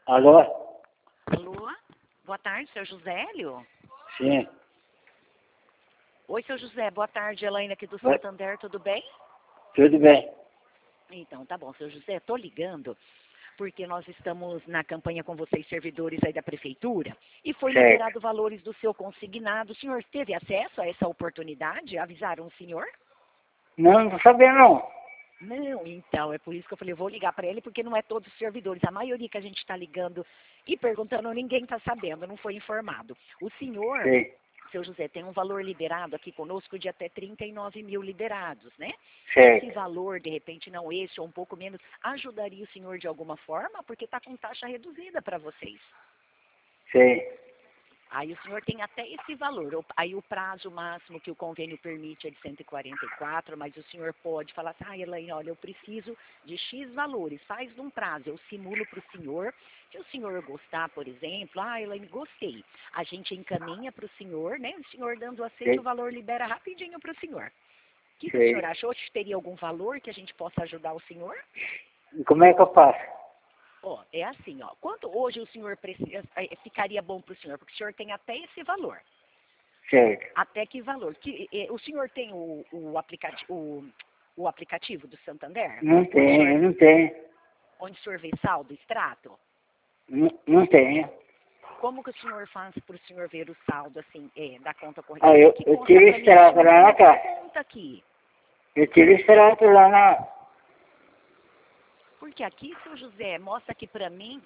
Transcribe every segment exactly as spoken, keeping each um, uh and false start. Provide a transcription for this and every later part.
Alô? Alô? Boa tarde, seu Josélio? Sim. Oi, seu José. Boa tarde, Elaine aqui do Oi. Santander. Tudo bem? Tudo bem. Então, tá bom, seu José. Tô ligando porque nós estamos na campanha com vocês, servidores aí da prefeitura, e foi Certo. liberado valores do seu consignado. O senhor teve acesso a essa oportunidade? Avisaram o senhor? Não, não tô sabendo não. Não, então, é por isso que eu falei, eu vou ligar para ele, porque não é todos os servidores. A maioria que a gente está ligando e perguntando, ninguém está sabendo, não foi informado. O senhor, Sim. seu José, tem um valor liberado aqui conosco de até trinta e nove mil liberados, né? Certo. Esse valor, de repente, não esse ou um pouco menos, ajudaria o senhor de alguma forma? Porque está com taxa reduzida para vocês. Sim. Aí o senhor tem até esse valor. O- Aí o prazo máximo que o convênio permite é de cento e quarenta e quatro, mas o senhor pode falar assim, ah, Elaine, olha, eu preciso de X valores, faz num prazo, eu simulo para o senhor. Se o senhor gostar, por exemplo, ah, Elaine, gostei. A gente encaminha para o senhor, né? O senhor dando aceite, Sim. o valor libera rapidinho para o senhor. O que, que o Sim. senhor achou? Teria algum valor que a gente possa ajudar o senhor? E como é que eu faço? Ó, é assim, ó. Quanto hoje o senhor precisa, eh, ficaria bom para o senhor? Porque o senhor tem até esse valor. Certo. Até que valor? Que, eh, o senhor tem o, o, aplicati o, o aplicativo do Santander? Não Onde o tem, senhor, não tem. onde o senhor vê saldo, extrato? Não, não tem. Como que o senhor faz para o senhor ver o saldo, assim, eh, da conta corrente? Ah, eu, Que eu conta tiro pra mim, o extrato senhor lá tem na essa caixa. conta aqui. Eu tiro extrato lá na... Porque aqui, seu José, mostra aqui pra mim.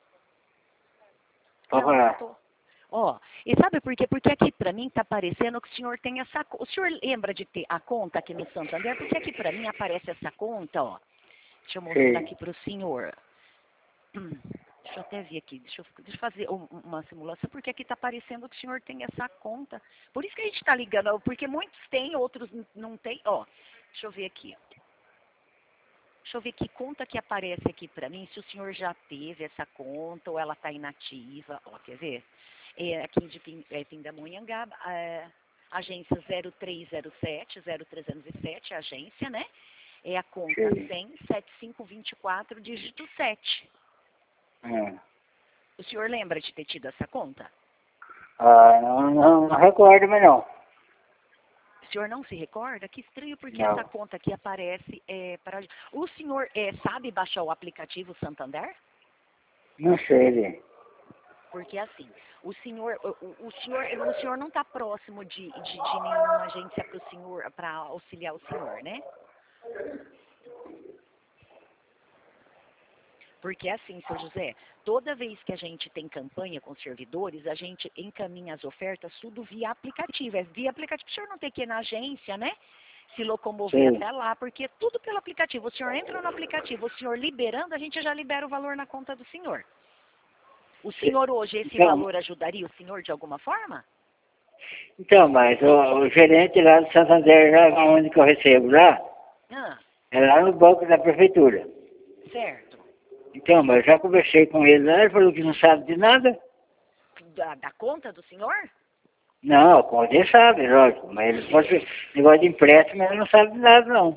Pode Não, não falar. tô. Ó, e sabe por quê? Porque aqui pra mim tá aparecendo que o senhor tem essa... co- O senhor lembra de ter a conta aqui no Santander? Porque aqui pra mim aparece essa conta, ó. Deixa eu mostrar Sim. aqui pro senhor. Hum, Deixa eu até ver aqui. Deixa eu, deixa eu fazer um- uma simulação, porque aqui tá aparecendo que o senhor tem essa conta. Por isso que a gente tá ligando, porque muitos têm, outros n- não têm. Ó, deixa eu ver aqui. Deixa eu ver que conta que aparece aqui pra mim, se o senhor já teve essa conta ou ela tá inativa. Ó, quer ver? É aqui de Pin- é, Pindamonhangaba, é, agência zero três zero sete, zero três zero sete, agência, né? É a conta Sim. cem, setenta e cinco vinte e quatro, dígito sete. Hum. O senhor lembra de ter tido essa conta? Ah, não, não, não recordo, mas não. O senhor não se recorda? Que estranho, porque essa Não. conta aqui aparece é, para... O senhor é, sabe baixar o aplicativo Santander? Não sei, Lê. Porque assim, o senhor, o, o- o senhor, o senhor não está próximo de, de, de nenhuma agência para o senhor, para auxiliar o senhor, né? Porque assim, seu José, toda vez que a gente tem campanha com servidores, a gente encaminha as ofertas tudo via aplicativo. É via aplicativo. O senhor não tem que ir na agência, né? Se locomover Sim. até lá, porque é tudo pelo aplicativo. O senhor entra no aplicativo, o senhor liberando, a gente já libera o valor na conta do senhor. O Sim. senhor hoje, esse Então, valor ajudaria o senhor de alguma forma? então, mas o, o gerente lá do Santander, lá onde que eu recebo lá, Ah, é lá no banco da prefeitura. certo. Então, mas eu já conversei com ele lá, ele falou que não sabe de nada. Da, da conta do senhor? Não, com ele sabe, lógico, mas ele pode, negócio de empréstimo, ele não sabe de nada, não.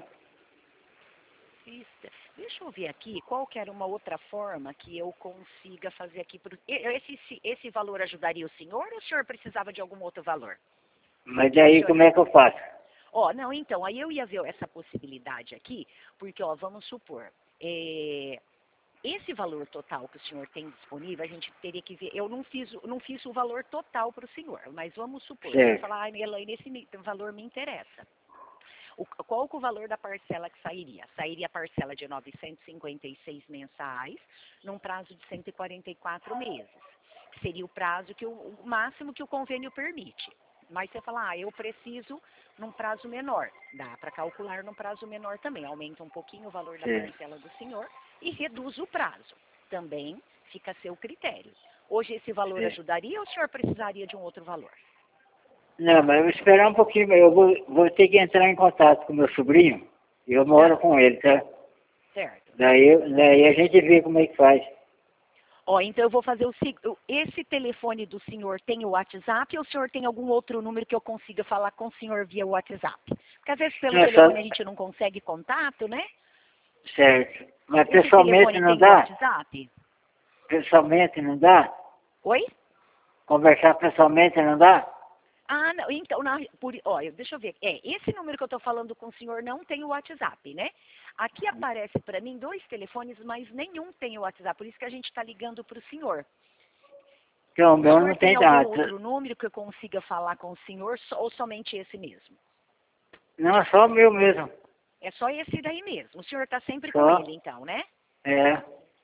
Isso. Deixa eu ver aqui qual que era uma outra forma que eu consiga fazer aqui. Pro, e- esse, esse, esse valor ajudaria o senhor ou o senhor precisava de algum outro valor? Mas daí Senhor, como é que eu faço? ó, não, então, aí eu ia ver essa possibilidade aqui, porque, ó, vamos supor, é, esse valor total que o senhor tem disponível, a gente teria que ver. Eu não fiz, o- não fiz o valor total para o senhor, mas vamos supor, o senhor Certo. falar, ah, Elaine, esse me- valor me interessa. O, qual que é o valor da parcela que sairia? Sairia a parcela de novecentos e cinquenta e seis mensais, num prazo de cento e quarenta e quatro meses. Que seria o prazo que o, o máximo que o convênio permite. Mas você fala, ah, eu preciso num prazo menor. Dá para calcular num prazo menor também. Aumenta um pouquinho o valor da Sim. parcela do senhor e reduz o prazo. Também fica a seu critério. Hoje esse valor Sim. ajudaria ou o senhor precisaria de um outro valor? Não, mas eu vou esperar um pouquinho, eu vou, vou ter que entrar em contato com meu sobrinho, e eu moro Ah, com ele, tá? certo. Daí, daí a gente vê como é que faz. Ó, então eu vou fazer o seguinte, esse telefone do senhor tem o WhatsApp ou o senhor tem algum outro número que eu consiga falar com o senhor via WhatsApp? Porque às vezes pelo Não, só... telefone a gente não consegue contato, né? Certo. Mas Esse pessoalmente telefone não tem o dá? WhatsApp? pessoalmente não dá? Oi? Conversar pessoalmente não dá? Ah, não, então, na, por, olha, deixa eu ver. É, esse número que eu estou falando com o senhor não tem o WhatsApp, né? Aqui aparece para mim dois telefones, mas nenhum tem o WhatsApp, por isso que a gente está ligando para o senhor. Então, o O meu senhor não tem tem algum data. outro número que eu consiga falar com o senhor so- ou somente esse mesmo? Não, é só o meu mesmo. É só esse daí mesmo. O senhor está sempre com Só. ele, então, né? É.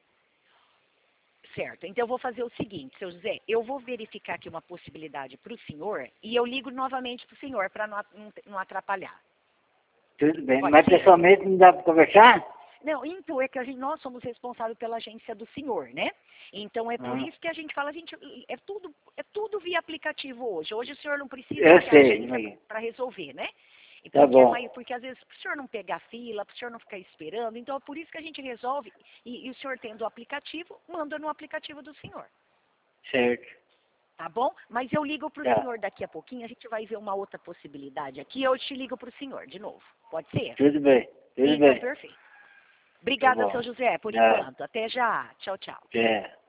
Certo. Então eu vou fazer o seguinte, seu José, eu vou verificar aqui uma possibilidade para o senhor e eu ligo novamente para o senhor para não, não, não atrapalhar. Tudo bem. Pode Mas ser? pessoalmente não dá para conversar? Não, então é que a gente, nós somos responsáveis pela agência do senhor, né? Então é por Ah. isso que a gente fala, a gente, é tudo, é tudo via aplicativo hoje. Hoje o senhor não precisa Eu ir à sei, agência Maria. para resolver, né? E Tá porque, é bom. mais, porque às vezes para o senhor não pegar fila, para o senhor não ficar esperando, então é por isso que a gente resolve, e, e o senhor tendo o aplicativo, manda no aplicativo do senhor. Certo. Tá bom? Mas eu ligo para o Tá. senhor daqui a pouquinho, a gente vai ver uma outra possibilidade aqui, eu te ligo para o senhor de novo. Pode ser? Tudo bem. Tudo Então, bem. perfeito. Tá Obrigada, bom. seu José, por Tá. enquanto. Até já. Tchau, tchau. É.